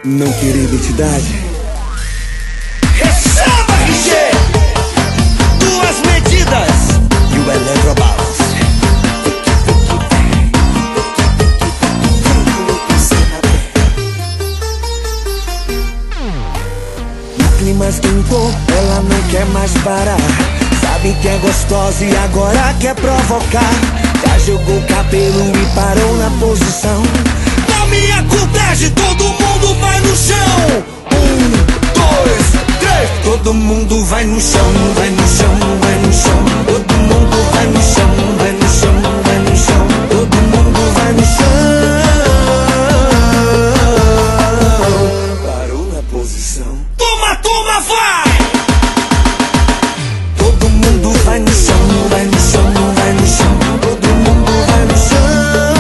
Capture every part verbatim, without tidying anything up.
Não querer identidade. Receba R G, duas medidas e o Eletrobalance. O clima esquentou, ela não quer mais parar. Sabe que é gostosa e agora quer provocar. Já jogou o cabelo e parou na posição. Na minha contagem todo mundo vai no chão. Um, dois, três. Todo mundo vai no chão, vai no chão, vai no chão. Todo mundo vai no chão, vai no chão, vai no chão. Todo mundo vai no chão. Parou na posição. Toma, toma, vai! Todo mundo vai no chão, vai no chão, vai no chão. Todo mundo vai no chão.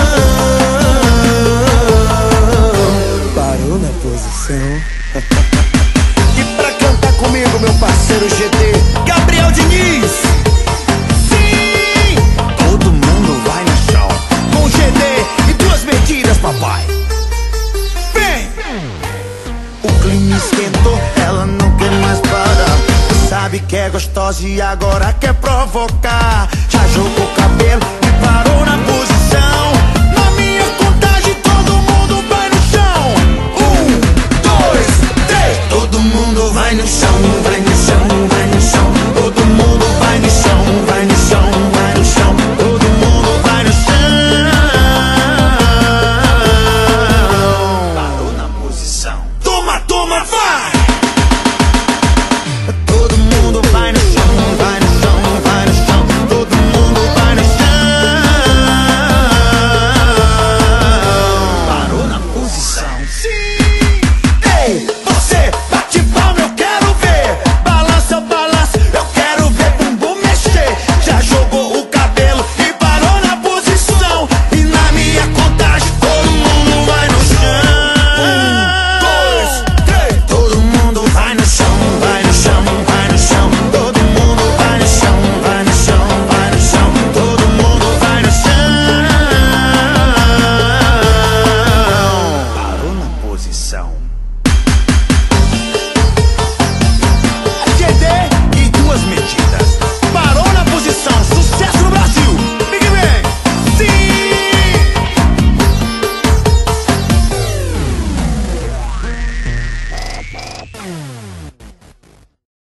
Parou na posição. E pra cantar comigo, meu parceiro G D, Gabriel Diniz. Sim! Todo mundo vai no chão. Com G D e duas medidas, papai. Vem! O clima esquentou, ela não quer mais parar. Sabe que é gostosa e agora quer provocar.